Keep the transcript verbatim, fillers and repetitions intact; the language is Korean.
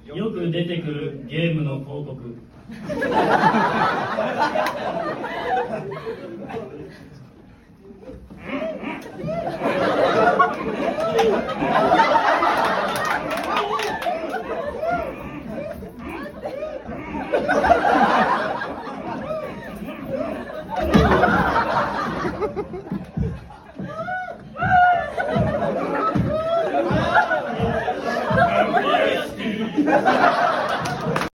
よく出てくるゲームの広告。 Ha